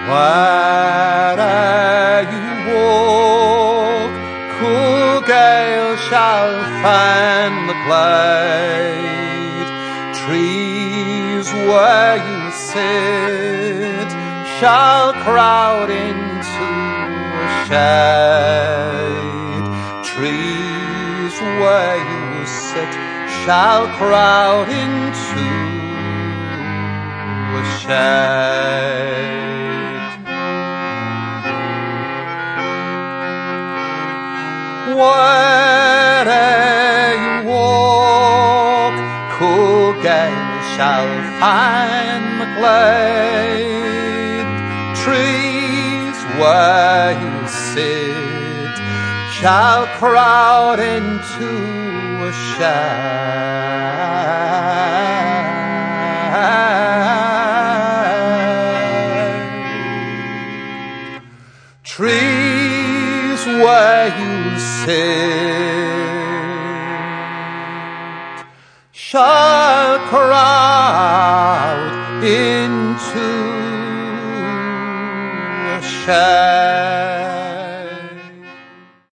Where you walk, cool gale shall fan the glade. Trees where you sit shall crowd into a shade. Trees where you sit shall crowd into a shade. Where you walk, cool gale shall fan the glade. Trees where you sit shall crowd into a shade. Trees where you sit shall crowd into a shade.